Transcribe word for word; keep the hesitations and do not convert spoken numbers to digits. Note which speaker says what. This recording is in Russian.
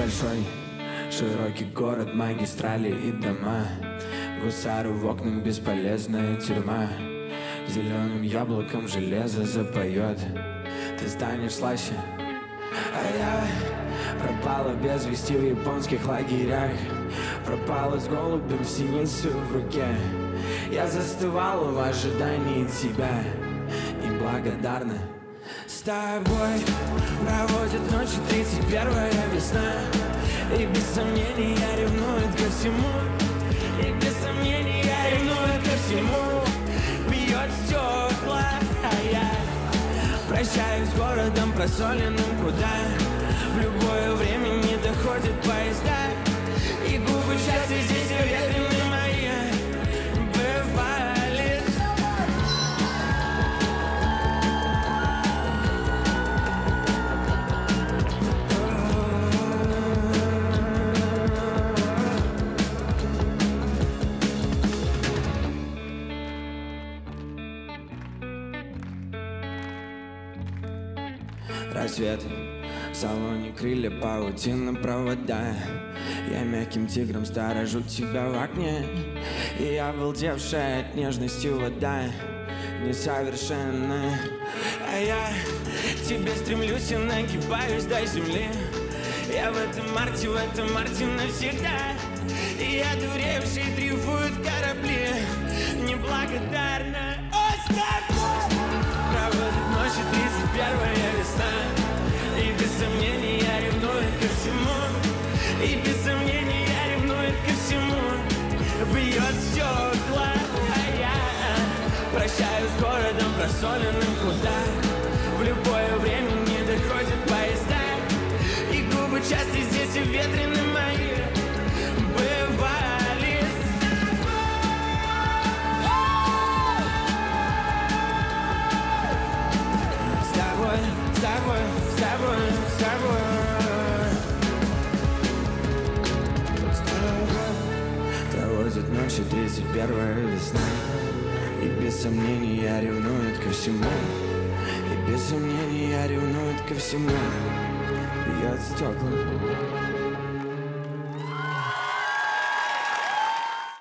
Speaker 1: большой, широкий город, магистрали и дома. Гусары в окнах, бесполезная тюрьма. Зеленым яблоком железо запоет. Ты станешь слаще, а я пропала без вести в японских лагерях. Пропала с голубем, синицу в руке. Я застывала в ожидании тебя, неблагодарна. С тобой проводит ночи тридцать первая весна. И без сомнений я ревнует ко всему. И без сомнений я ревнует ко всему. Бьет стекла, а я прощаюсь с городом просоленным, куда в любое время не доходят поезда. И губы счастья здесь ветреные мои бывали. Рассвет, в салоне крылья, паутина, провода. Я мягким тигром сторожу тебя в окне. И обалдевшая от нежности вода несовершенная. А я к тебе стремлюсь и нагибаюсь до земли. Я в этом марте, в этом марте навсегда. И одуревшие дрейфуют корабли. Неблагодарна. Ой, с тобой проводит ночи тридцать первая весна. И без сомнений я ревную ко всему. И без сомнений я ревнует ко всему. Бьет стекла, а я прощаюсь с городом просоленным, куда в любое время не доходят поезда. И губы часто здесь и ветрены мои бывали. С тобой, с тобой, с тобой, с тобой. Проводит ночи тридцать первая весна. И без сомнений я ревнует ко всему. И без сомнений я ревнует ко всему. Бьет стекла.